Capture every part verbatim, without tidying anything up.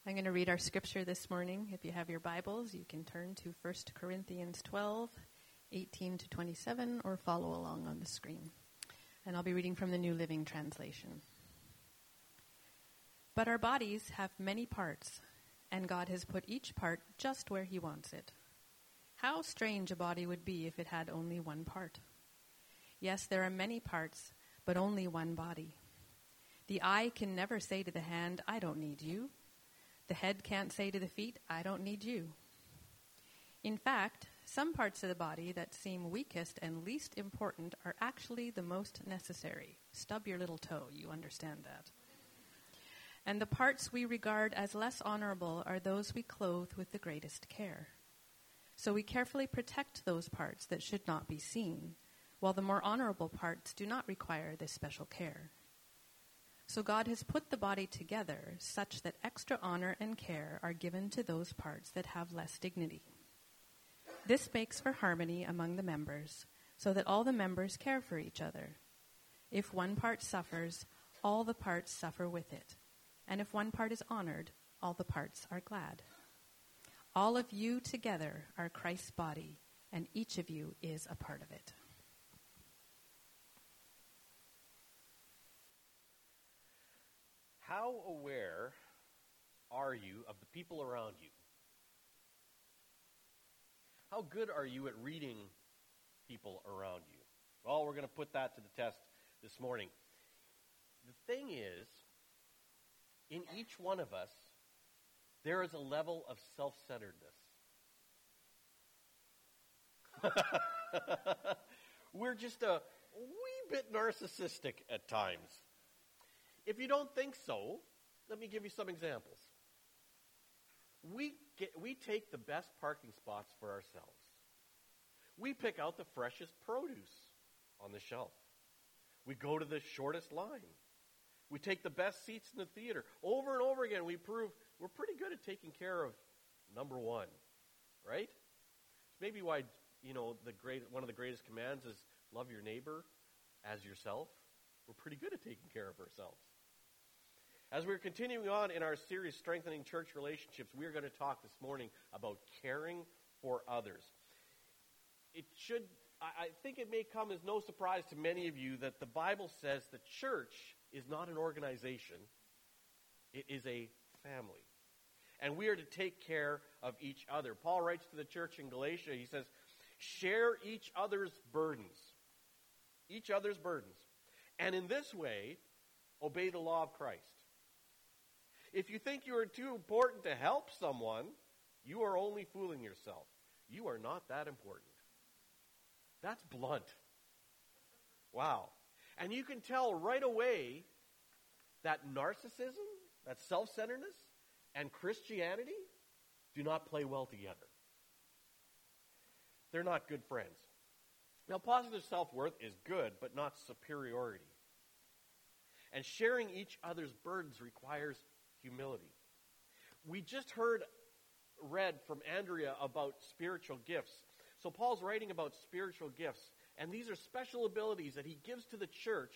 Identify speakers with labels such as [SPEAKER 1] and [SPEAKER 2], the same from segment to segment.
[SPEAKER 1] I'm going to read our scripture this morning. If you have your Bibles, you can turn to First Corinthians twelve, eighteen to twenty-seven, or follow along on the screen. And I'll be reading from the New Living Translation. But our bodies have many parts, and God has put each part just where he wants it. How strange a body would be if it had only one part. Yes, there are many parts, but only one body. The eye can never say to the hand, I don't need you. The head can't say to the feet, I don't need you. In fact, some parts of the body that seem weakest and least important are actually the most necessary. Stub your little toe, you understand that. And the parts we regard as less honorable are those we clothe with the greatest care. So we carefully protect those parts that should not be seen, while the more honorable parts do not require this special care. So God has put the body together such that extra honor and care are given to those parts that have less dignity. This makes for harmony among the members, so that all the members care for each other. If one part suffers, all the parts suffer with it. And if one part is honored, all the parts are glad. All of you together are Christ's body, and each of you is a part of it.
[SPEAKER 2] How aware are you of the people around you? How good are you at reading people around you? Well, we're going to put that to the test this morning. The thing is, in each one of us, there is a level of self-centeredness. We're just a wee bit narcissistic at times. If you don't think so, let me give you some examples. We get, we take the best parking spots for ourselves. We pick out the freshest produce on the shelf. We go to the shortest line. We take the best seats in the theater. Over and over again, we prove we're pretty good at taking care of number one, right? It's maybe why, you know, the great one of the greatest commands is love your neighbor as yourself. We're pretty good at taking care of ourselves. As we're continuing on in our series, Strengthening Church Relationships, we are going to talk this morning about caring for others. It should, I think it may come as no surprise to many of you that the Bible says the church is not an organization. It is a family. And we are to take care of each other. Paul writes to the church in Galatia, he says, share each other's burdens. Each other's burdens. And in this way, obey the law of Christ. If you think you are too important to help someone, you are only fooling yourself. You are not that important. That's blunt. Wow. And you can tell right away that narcissism, that self-centeredness, and Christianity do not play well together. They're not good friends. Now, positive self-worth is good, but not superiority. And sharing each other's burdens requires humility. We just heard, read from Andrea about spiritual gifts. So Paul's writing about spiritual gifts, and these are special abilities that he gives to the church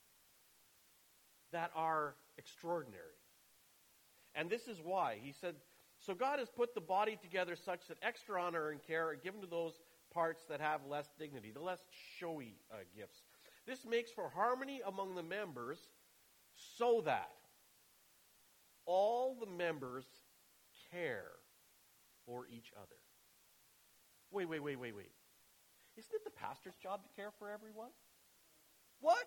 [SPEAKER 2] that are extraordinary. And this is why. He said, so God has put the body together such that extra honor and care are given to those parts that have less dignity, the less showy uh, gifts. This makes for harmony among the members so that all the members care for each other. Wait, wait, wait, wait, wait. Isn't it the pastor's job to care for everyone? What?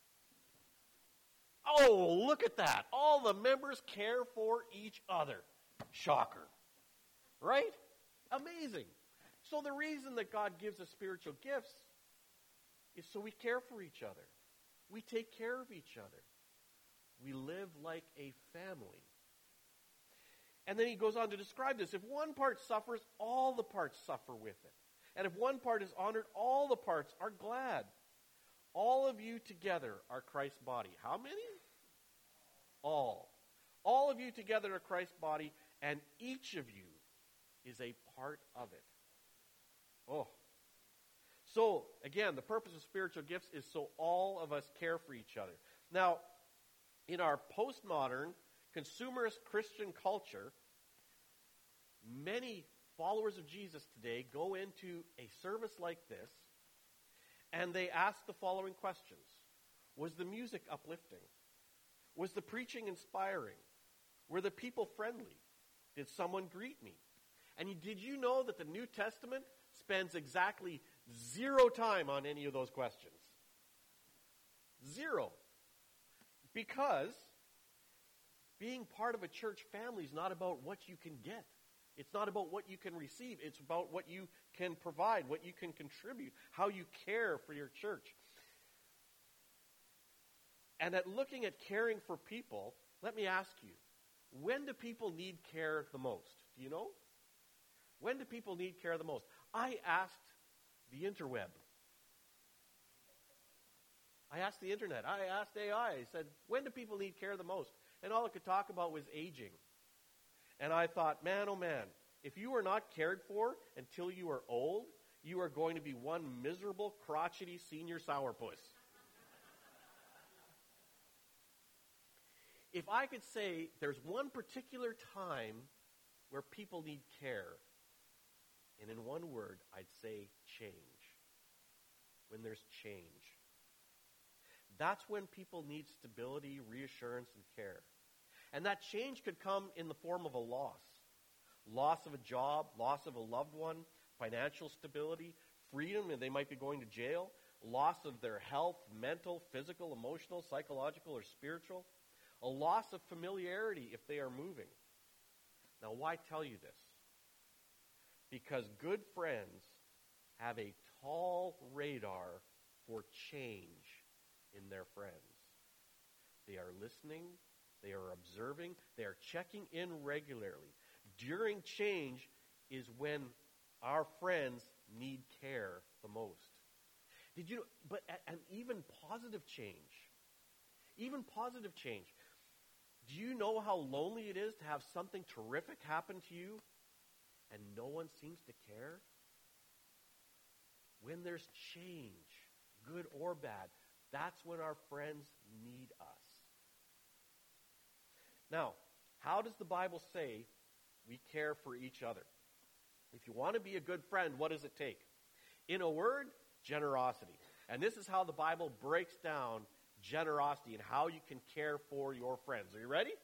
[SPEAKER 2] Oh, look at that. All the members care for each other. Shocker. Right? Amazing. So the reason that God gives us spiritual gifts is so we care for each other. We take care of each other. We live like a family. And then he goes on to describe this. If one part suffers, all the parts suffer with it. And if one part is honored, all the parts are glad. All of you together are Christ's body. How many? All. All of you together are Christ's body, and each of you is a part of it. Oh. So, again, the purpose of spiritual gifts is so all of us care for each other. Now, in our postmodern consumerist Christian culture, many followers of Jesus today go into a service like this and they ask the following questions. Was the music uplifting? Was the preaching inspiring? Were the people friendly? Did someone greet me? And did you know that the New Testament spends exactly zero time on any of those questions? Zero. Because being part of a church family is not about what you can get. It's not about what you can receive. It's about what you can provide, what you can contribute, how you care for your church. And at looking at caring for people, let me ask you, when do people need care the most? Do you know? When do people need care the most? I asked the interweb. I asked the internet. I asked A I. I said, when do people need care the most? And all it could talk about was aging. And I thought, man, oh man, if you are not cared for until you are old, you are going to be one miserable, crotchety senior sourpuss. If I could say there's one particular time where people need care, and in one word, I'd say change. When there's change. That's when people need stability, reassurance, and care. And that change could come in the form of a loss. Loss of a job, loss of a loved one, financial stability, freedom, and they might be going to jail, loss of their health, mental, physical, emotional, psychological, or spiritual, a loss of familiarity if they are moving. Now, why tell you this? Because good friends have a tall radar for change in their friends. They are listening, they are observing, they are checking in regularly. During change is when our friends need care the most. Did you know, but and even positive change, even positive change. Do you know how lonely it is to have something terrific happen to you and no one seems to care? When there's change, good or bad, that's when our friends need us. Now, how does the Bible say we care for each other? If you want to be a good friend, what does it take? In a word, generosity. And this is how the Bible breaks down generosity and how you can care for your friends. Are you ready?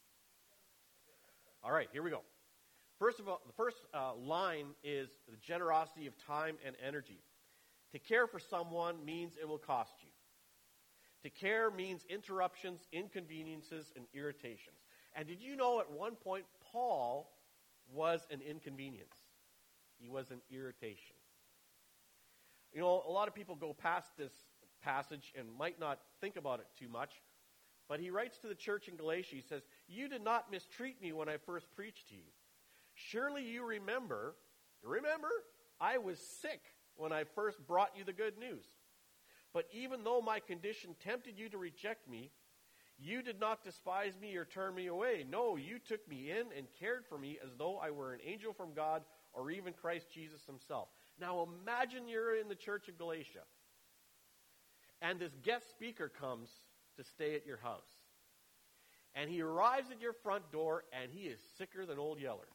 [SPEAKER 2] All right, here we go. First of all, the first uh, line is the generosity of time and energy. To care for someone means it will cost you. To care means interruptions, inconveniences, and irritations. And did you know at one point Paul was an inconvenience? He was an irritation. You know, a lot of people go past this passage and might not think about it too much, but he writes to the church in Galatia, he says, "You did not mistreat me when I first preached to you. Surely you remember, remember, I was sick when I first brought you the good news. But even though my condition tempted you to reject me, you did not despise me or turn me away. No, you took me in and cared for me as though I were an angel from God or even Christ Jesus himself." Now imagine you're in the church of Galatia, and this guest speaker comes to stay at your house. And he arrives at your front door, and he is sicker than Old Yeller.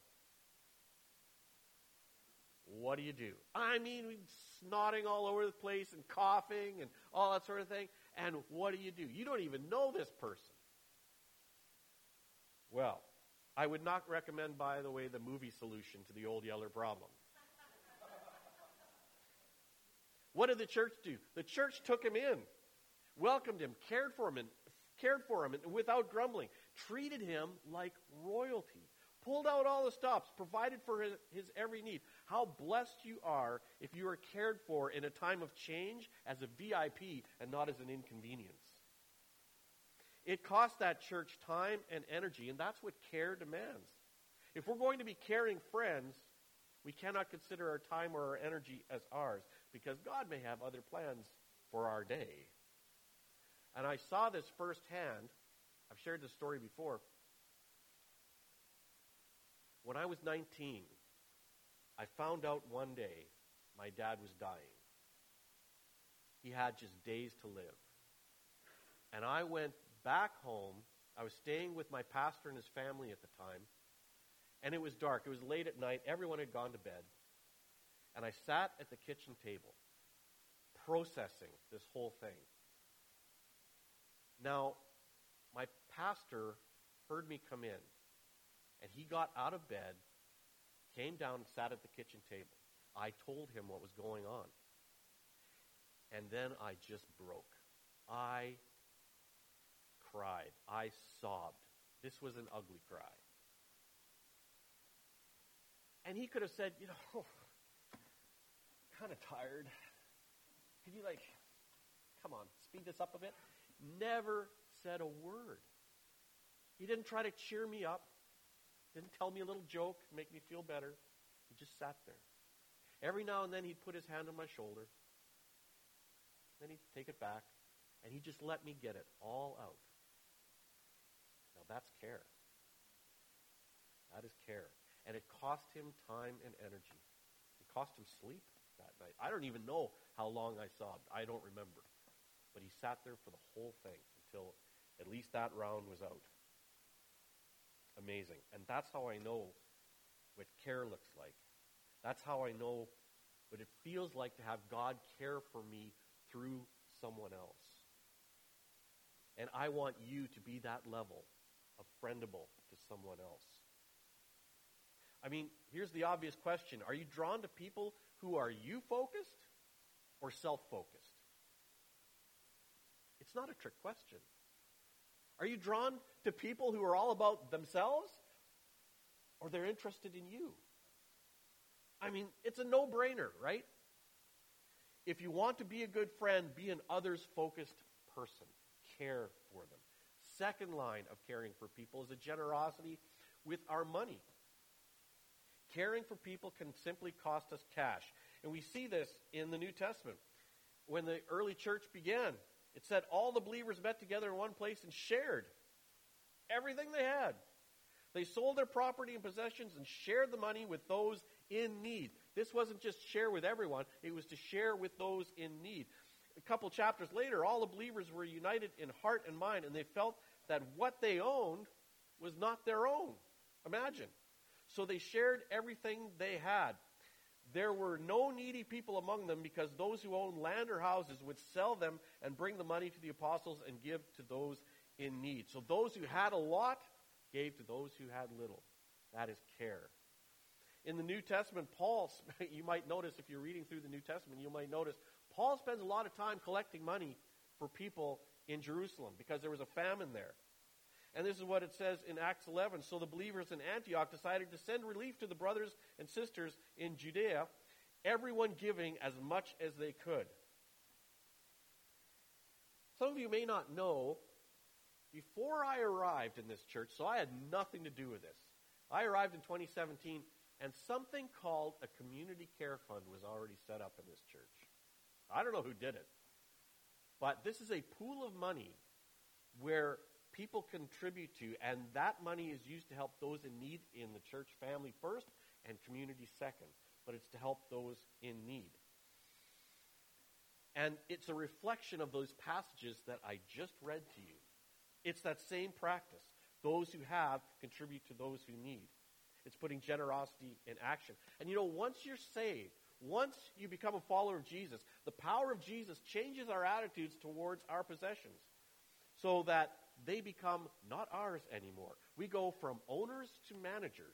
[SPEAKER 2] What do you do? I mean, snotting all over the place and coughing and all that sort of thing. And what do you do? You don't even know this person. Well, I would not recommend, by the way, the movie solution to the Old Yeller problem. What did the church do? The church took him in, welcomed him, cared for him, and cared for him and without grumbling, treated him like royalty, pulled out all the stops, provided for his, his every need. How blessed you are if you are cared for in a time of change as a V I P and not as an inconvenience. It costs that church time and energy, and that's what care demands. If we're going to be caring friends, we cannot consider our time or our energy as ours, because God may have other plans for our day. And I saw this firsthand. I've shared this story before. When I was nineteen, I found out one day my dad was dying. He had just days to live. And I went back home. I was staying with my pastor and his family at the time, and it was dark. It was late at night. Everyone had gone to bed. And I sat at the kitchen table, processing this whole thing. Now, my pastor heard me come in, and he got out of bed, came down and sat at the kitchen table. I told him what was going on. And then I just broke. I cried. I sobbed. This was an ugly cry. And he could have said, you know, kind of tired. Could you, like, come on, speed this up a bit? Never said a word. He didn't try to cheer me up. Didn't tell me a little joke, make me feel better. He just sat there. Every now and then he'd put his hand on my shoulder. Then he'd take it back. And he just let me get it all out. Now that's care. That is care. And it cost him time and energy. It cost him sleep that night. I don't even know how long I sobbed. I don't remember. But he sat there for the whole thing until at least that round was out. Amazing. And that's how I know what care looks like. That's how I know what it feels like to have God care for me through someone else. And I want you to be that level of friendable to someone else. I mean, here's the obvious question. Are you drawn to people who are you-focused or self-focused? It's not a trick question. Are you drawn to people who are all about themselves or they're interested in you? I mean, it's a no-brainer, right? If you want to be a good friend, be an others-focused person. Care for them. Second line of caring for people is a generosity with our money. Caring for people can simply cost us cash. And we see this in the New Testament. When the early church began, it said all the believers met together in one place and shared everything they had. They sold their property and possessions and shared the money with those in need. This wasn't just share with everyone. It was to share with those in need. A couple chapters later, all the believers were united in heart and mind, and they felt that what they owned was not their own. Imagine. So they shared everything they had. There were no needy people among them because those who owned land or houses would sell them and bring the money to the apostles and give to those in need. So those who had a lot gave to those who had little. That is care. In the New Testament, Paul, you might notice if you're reading through the New Testament, you might notice Paul spends a lot of time collecting money for people in Jerusalem because there was a famine there. And this is what it says in Acts eleven. So the believers in Antioch decided to send relief to the brothers and sisters in Judea, everyone giving as much as they could. Some of you may not know, before I arrived in this church, so I had nothing to do with this. I arrived in twenty seventeen, and something called a community care fund was already set up in this church. I don't know who did it, but this is a pool of money where people contribute to, and that money is used to help those in need in the church family first and community second, but it's to help those in need. And it's a reflection of those passages that I just read to you. It's that same practice. Those who have contribute to those who need. It's putting generosity in action. And you know, once you're saved, once you become a follower of Jesus, the power of Jesus changes our attitudes towards our possessions so that they become not ours anymore. We go from owners to managers.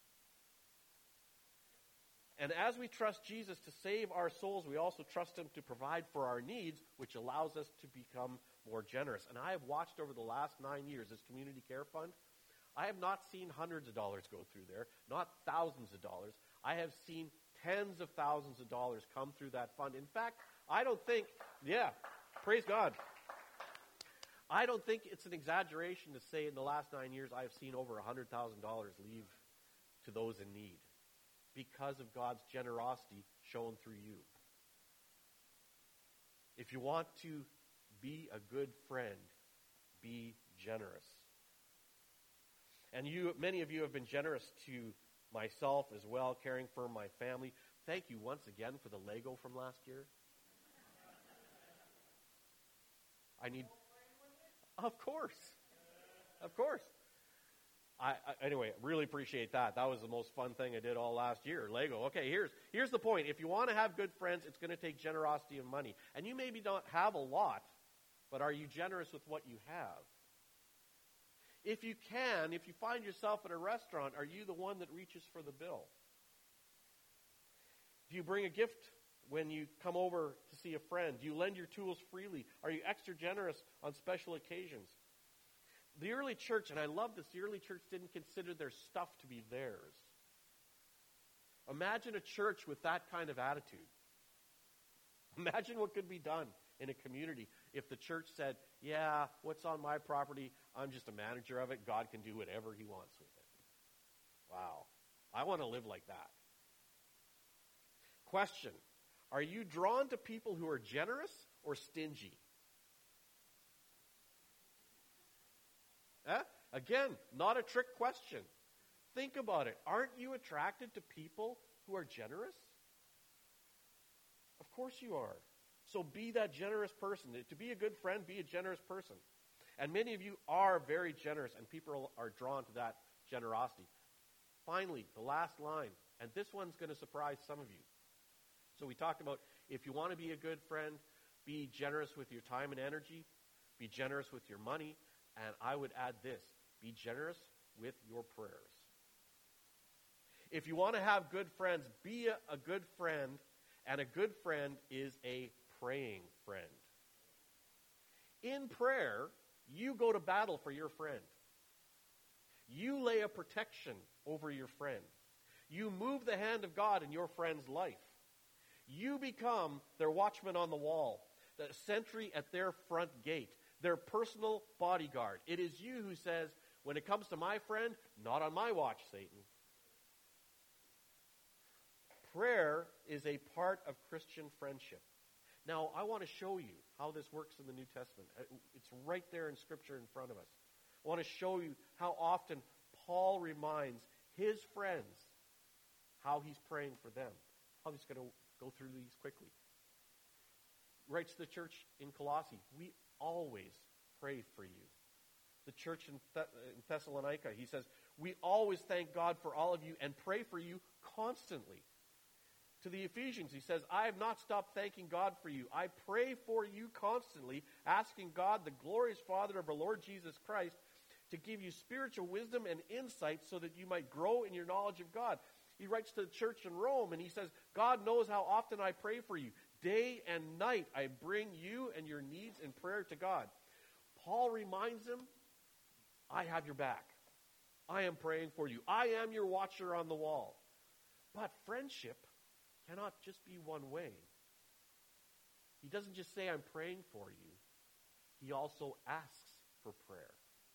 [SPEAKER 2] And as we trust Jesus to save our souls, we also trust him to provide for our needs, which allows us to become more generous. And I have watched over the last nine years this community care fund. I have not seen hundreds of dollars go through there, not thousands of dollars. I have seen tens of thousands of dollars come through that fund. In fact, I don't think, yeah, praise God. I don't think it's an exaggeration to say in the last nine years I have seen over one hundred thousand dollars leave to those in need because of God's generosity shown through you. If you want to be a good friend, be generous. And you, many of you have been generous to myself as well, caring for my family. Thank you once again for the Lego from last year. I need... Of course. Of course. I, I anyway, really appreciate that. That was the most fun thing I did all last year. Lego. Okay, here's here's the point. If you want to have good friends, it's going to take generosity of money. And you maybe don't have a lot, but are you generous with what you have? If you can, if you find yourself at a restaurant, are you the one that reaches for the bill? Do you bring a gift when you come over to see a friend? Do you lend your tools freely? Are you extra generous on special occasions? The early church, and I love this, the early church didn't consider their stuff to be theirs. Imagine a church with that kind of attitude. Imagine what could be done in a community if the church said, yeah, what's on my property, I'm just a manager of it. God can do whatever he wants with it. Wow. I want to live like that. Question, are you drawn to people who are generous or stingy? Eh? Again, not a trick question. Think about it. Aren't you attracted to people who are generous? Of course you are. So be that generous person. To be a good friend, be a generous person. And many of you are very generous, and people are drawn to that generosity. Finally, the last line, and this one's going to surprise some of you. So we talked about if you want to be a good friend, be generous with your time and energy, be generous with your money, and I would add this, be generous with your prayers. If you want to have good friends, be a, a good friend, and a good friend is a praying friend. In prayer, you go to battle for your friend. You lay a protection over your friend. You move the hand of God in your friend's life. You become their watchman on the wall, the sentry at their front gate, their personal bodyguard. It is you who says, when it comes to my friend, not on my watch, Satan. Prayer is a part of Christian friendship. Now, I want to show you how this works in the New Testament. It's right there in Scripture in front of us. I want to show you how often Paul reminds his friends how he's praying for them. I'm just going to go through these quickly. Writes to the church in Colossae, we always pray for you. The church in, Th- in Thessalonica, he says, we always thank God for all of you and pray for you constantly. To the Ephesians, he says, I have not stopped thanking God for you. I pray for you constantly, asking God, the glorious Father of our Lord Jesus Christ, to give you spiritual wisdom and insight so that you might grow in your knowledge of God. He writes to the church in Rome, and he says, God knows how often I pray for you. Day and night I bring you and your needs in prayer to God. Paul reminds them, I have your back. I am praying for you. I am your watcher on the wall. But friendship cannot just be one way. He doesn't just say, I'm praying for you. He also asks for prayer.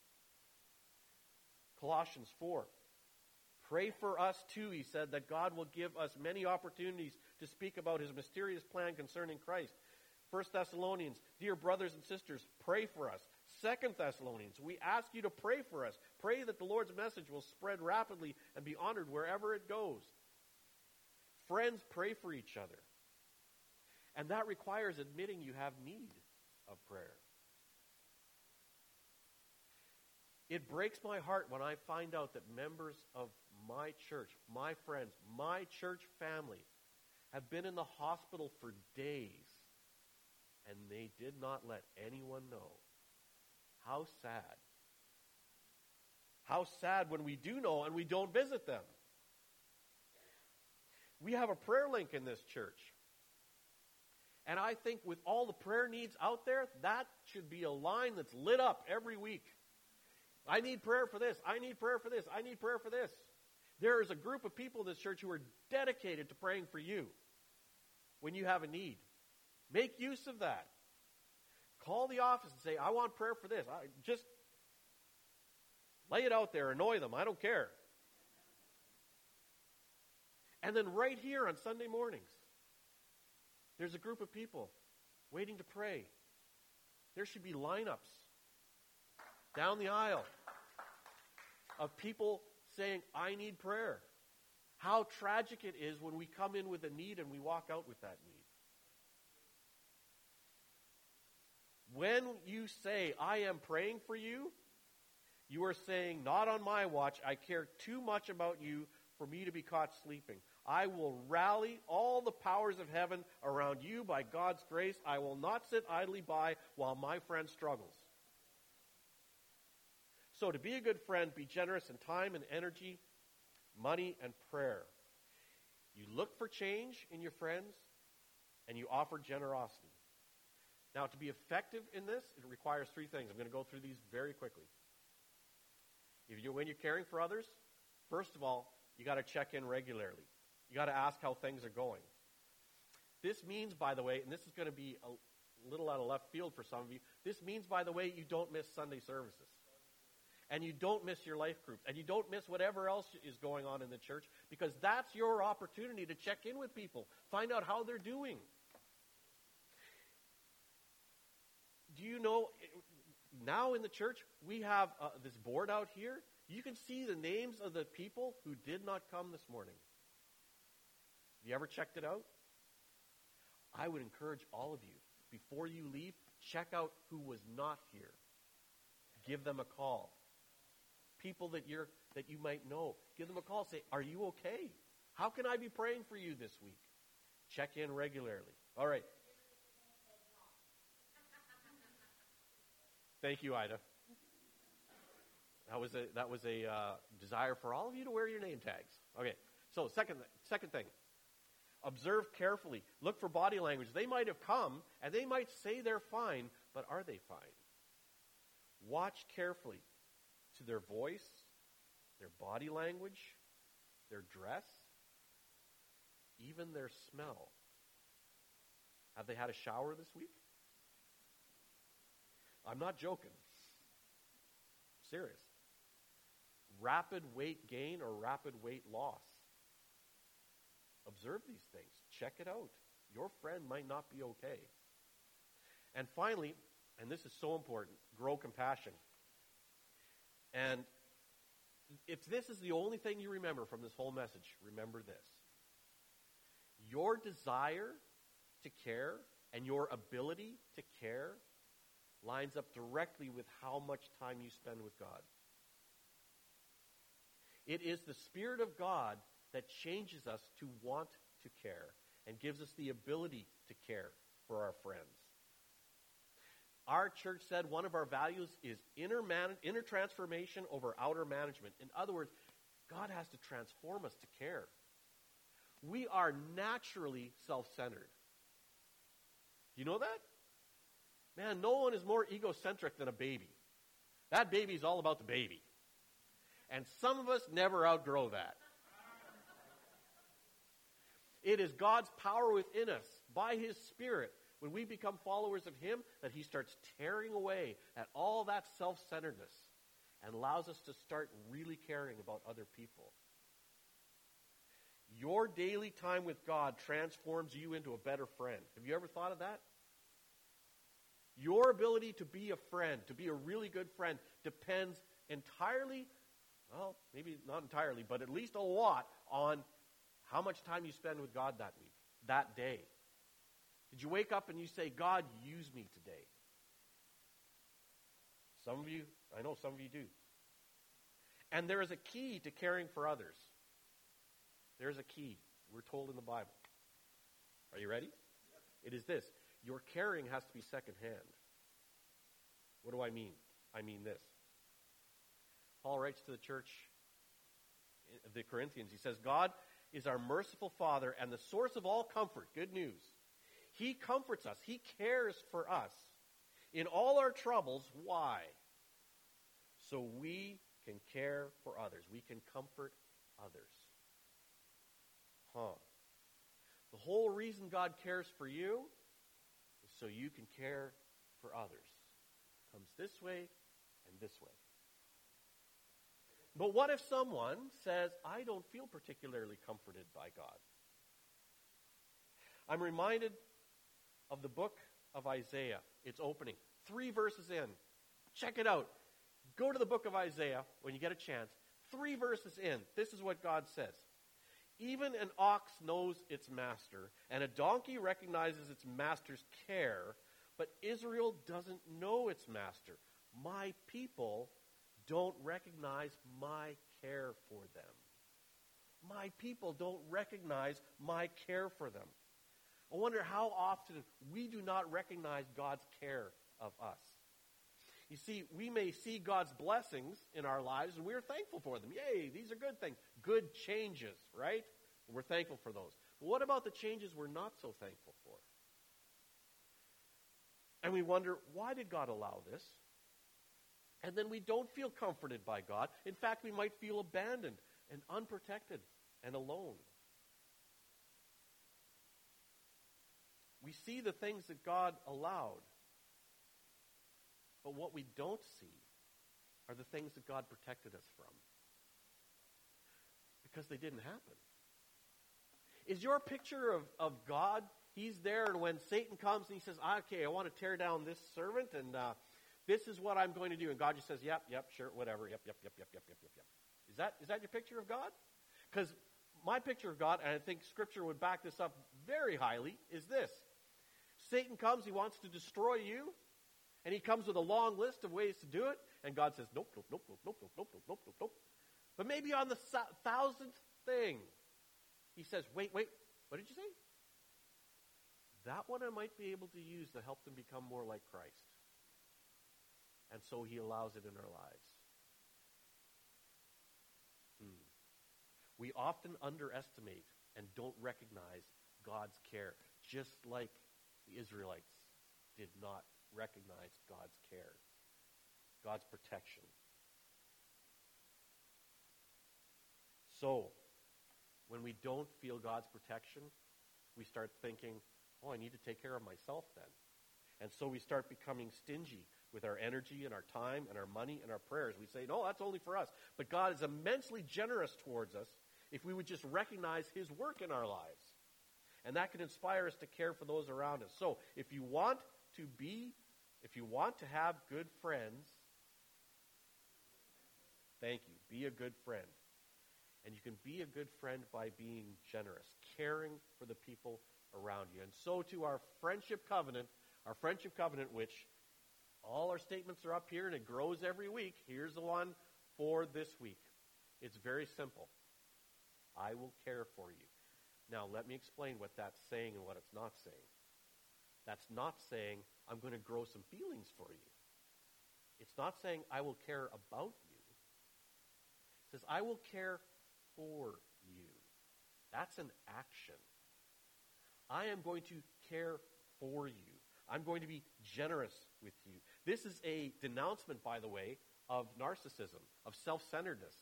[SPEAKER 2] Colossians four. Pray for us too, he said, that God will give us many opportunities to speak about his mysterious plan concerning Christ. First Thessalonians, dear brothers and sisters, pray for us. Second Thessalonians, we ask you to pray for us. Pray that the Lord's message will spread rapidly and be honored wherever it goes. Friends, pray for each other. And that requires admitting you have need of prayer. It breaks my heart when I find out that members of my church, my friends, my church family have been in the hospital for days and they did not let anyone know. How sad. How sad when we do know and we don't visit them. We have a prayer link in this church. And I think with all the prayer needs out there, that should be a line that's lit up every week. I need prayer for this. I need prayer for this. I need prayer for this. There is a group of people in this church who are dedicated to praying for you when you have a need. Make use of that. Call the office and say, I want prayer for this. I just lay it out there. Annoy them. I don't care. And then right here on Sunday mornings, there's a group of people waiting to pray. There should be lineups down the aisle of people saying, I need prayer. How tragic it is when we come in with a need and we walk out with that need. When you say, I am praying for you, You are saying, not on my watch. I care too much about you for me to be caught sleeping. I will rally all the powers of heaven around you by God's grace. I will not sit idly by while my friend struggles. So to be a good friend, be generous in time and energy, money and prayer. You look for change in your friends, and you offer generosity. Now, to be effective in this, it requires three things. I'm going to go through these very quickly. If you, when you're caring for others, first of all, you got to check in regularly. You got to ask how things are going. This means, by the way, and this is going to be a little out of left field for some of you, this means, by the way, you don't miss Sunday services. And you don't miss your life groups. And you don't miss whatever else is going on in the church, because that's your opportunity to check in with people. Find out how they're doing. Do you know, now in the church, we have uh, this board out here. You can see the names of the people who did not come this morning. Have you ever checked it out? I would encourage all of you, before you leave, check out who was not here. Give them a call. People that you're that you might know, give them a call. Say, are you okay? How can I be praying for you this week? Check in regularly. All right. Thank you, Ida. That was a that was a uh, desire for all of you to wear your name tags. Okay. So second second thing, observe carefully. Look for body language. They might have come and they might say they're fine, but are they fine? Watch carefully to their voice, their body language, their dress, even their smell. Have they had a shower this week? I'm not joking. Serious. Rapid weight gain or rapid weight loss. Observe these things. Check it out. Your friend might not be okay. And finally, and this is so important, grow compassion. And if this is the only thing you remember from this whole message, remember this. Your desire to care and your ability to care lines up directly with how much time you spend with God. It is the Spirit of God that changes us to want to care and gives us the ability to care for our friends. Our church said one of our values is inner, man- inner transformation over outer management. In other words, God has to transform us to care. We are naturally self-centered. You know that? Man, no one is more egocentric than a baby. That baby is all about the baby. And some of us never outgrow that. It is God's power within us, by His Spirit, when we become followers of Him, that He starts tearing away at all that self-centeredness and allows us to start really caring about other people. Your daily time with God transforms you into a better friend. Have you ever thought of that? Your ability to be a friend, to be a really good friend, depends entirely, well, maybe not entirely, but at least a lot on how much time you spend with God that week, that day. Did you wake up and you say, God, use me today? Some of you, I know some of you do. And there is a key to caring for others. There is a key. We're told in the Bible. Are you ready? It is this. Your caring has to be secondhand. What do I mean? I mean this. Paul writes to the church, the Corinthians, he says, God is our merciful Father and the source of all comfort. Good news. He comforts us. He cares for us in all our troubles. Why? So we can care for others. We can comfort others. Huh. The whole reason God cares for you is so you can care for others. It comes this way and this way. But what if someone says, I don't feel particularly comforted by God? I'm reminded of the book of Isaiah. It's opening. Three verses in. Check it out. Go to the book of Isaiah when you get a chance. Three verses in. This is what God says. Even an ox knows its master, and a donkey recognizes its master's care, but Israel doesn't know its master. My people don't recognize my care for them. My people don't recognize my care for them. I wonder how often we do not recognize God's care of us. You see, we may see God's blessings in our lives, and we're thankful for them. Yay, these are good things. Good changes, right? We're thankful for those. But what about the changes we're not so thankful for? And we wonder, why did God allow this? And then we don't feel comforted by God. In fact, we might feel abandoned and unprotected and alone. We see the things that God allowed. But what we don't see are the things that God protected us from. Because they didn't happen. Is your picture of, of God, he's there, and when Satan comes and he says, okay, I want to tear down this servant, and uh, this is what I'm going to do. And God just says, yep, yep, sure, whatever, yep, yep, yep, yep, yep, yep, yep, yep. Is that, is that your picture of God? Because my picture of God, and I think Scripture would back this up very highly, is this. Satan comes, he wants to destroy you, and he comes with a long list of ways to do it, and God says, nope, nope, nope, nope, nope, nope, nope, nope, nope, nope. But maybe on the thousandth thing, he says, wait, wait, what did you say? That one I might be able to use to help them become more like Christ. And so he allows it in our lives. Hmm. We often underestimate and don't recognize God's care, just like the Israelites did not recognize God's care, God's protection. So, when we don't feel God's protection, we start thinking, oh, I need to take care of myself then. And so we start becoming stingy with our energy and our time and our money and our prayers. We say, no, that's only for us. But God is immensely generous towards us if we would just recognize his work in our lives. And that can inspire us to care for those around us. So if you want to be, if you want to have good friends, thank you, be a good friend. And you can be a good friend by being generous, caring for the people around you. And so to our friendship covenant, our friendship covenant, which all our statements are up here and it grows every week. Here's the one for this week. It's very simple. I will care for you. Now, let me explain what that's saying and what it's not saying. That's not saying I'm going to grow some feelings for you. It's not saying I will care about you. It says I will care for you. That's an action. I am going to care for you. I'm going to be generous with you. This is a denouncement, by the way, of narcissism, of self-centeredness.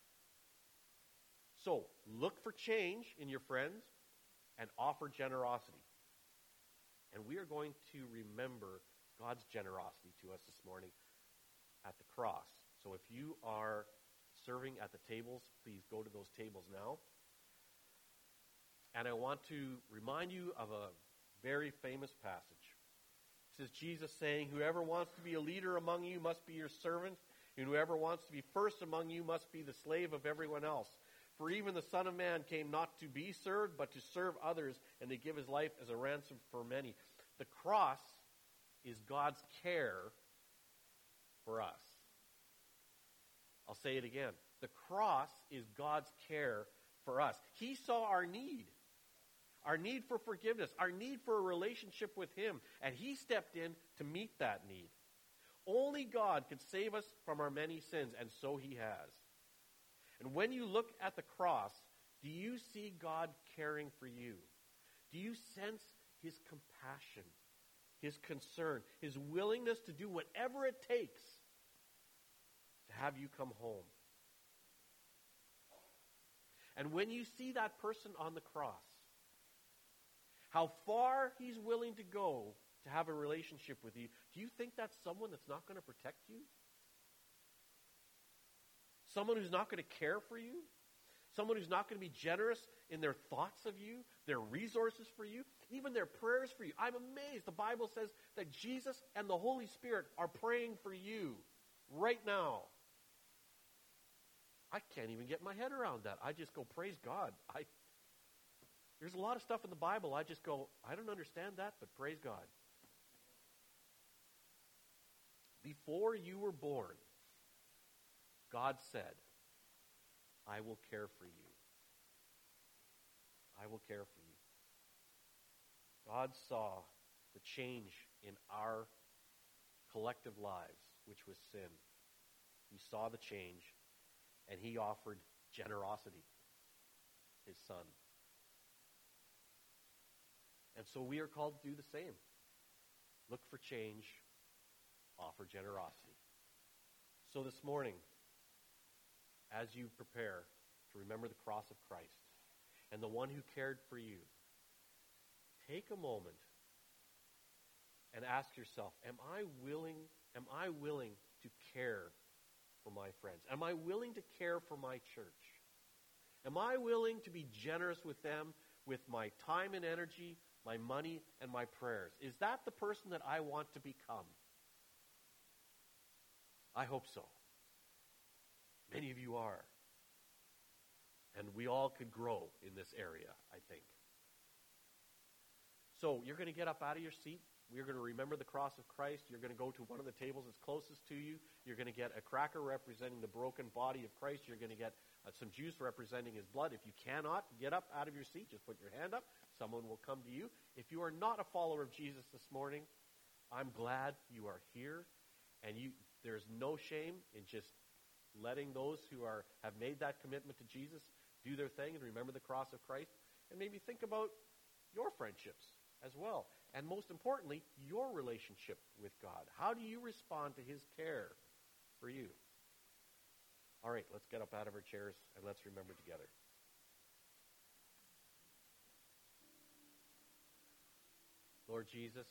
[SPEAKER 2] So, look for change in your friends and offer generosity. And we are going to remember God's generosity to us this morning at the cross. So if you are serving at the tables, please go to those tables now. And I want to remind you of a very famous passage. This is Jesus saying, whoever wants to be a leader among you must be your servant, and whoever wants to be first among you must be the slave of everyone else. For even the Son of Man came not to be served, but to serve others, and to give his life as a ransom for many. The cross is God's care for us. I'll say it again. The cross is God's care for us. He saw our need. Our need for forgiveness. Our need for a relationship with him. And he stepped in to meet that need. Only God could save us from our many sins, and so he has. And when you look at the cross, do you see God caring for you? Do you sense his compassion, his concern, his willingness to do whatever it takes to have you come home? And when you see that person on the cross, how far he's willing to go to have a relationship with you, do you think that's someone that's not going to protect you? Someone who's not going to care for you? Someone who's not going to be generous in their thoughts of you, their resources for you, even their prayers for you? I'm amazed. The Bible says that Jesus and the Holy Spirit are praying for you right now. I can't even get my head around that. I just go, praise God. I, there's a lot of stuff in the Bible. I just go, I don't understand that, but praise God. Before you were born, God said, I will care for you. I will care for you. God saw the change in our collective lives, which was sin. He saw the change, and he offered generosity, his son. And so we are called to do the same. Look for change, offer generosity. So this morning, as you prepare to remember the cross of Christ and the one who cared for you, take a moment and ask yourself, am I willing, am I willing to care for my friends? Am I willing to care for my church? Am I willing to be generous with them with my time and energy, my money, and my prayers? Is that the person that I want to become? I hope so. Many of you are. And we all could grow in this area, I think. So you're going to get up out of your seat. We're going to remember the cross of Christ. You're going to go to one of the tables that's closest to you. You're going to get a cracker representing the broken body of Christ. You're going to get uh, some juice representing his blood. If you cannot get up out of your seat, just put your hand up. Someone will come to you. If you are not a follower of Jesus this morning, I'm glad you are here. And you, there's no shame in just letting those who are have made that commitment to Jesus do their thing and remember the cross of Christ. And maybe think about your friendships as well. And most importantly, your relationship with God. How do you respond to his care for you? All right, let's get up out of our chairs and let's remember together. Lord Jesus,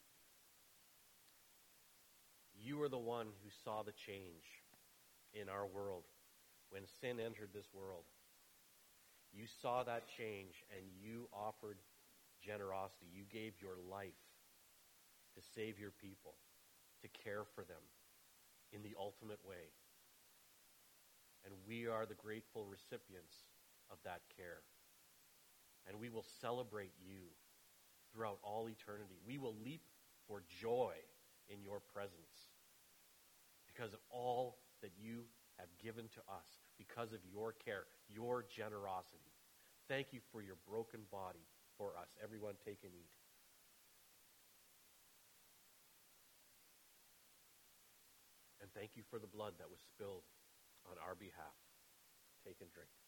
[SPEAKER 2] you are the one who saw the change in our world when sin entered this world. You saw that change and you offered generosity. You gave your life to save your people, to care for them in the ultimate way. And we are the grateful recipients of that care. And we will celebrate you throughout all eternity. We will leap for joy in your presence because of all that you have given to us, because of your care, your generosity. Thank you for your broken body for us. Everyone take and eat. And thank you for the blood that was spilled on our behalf. Take and drink.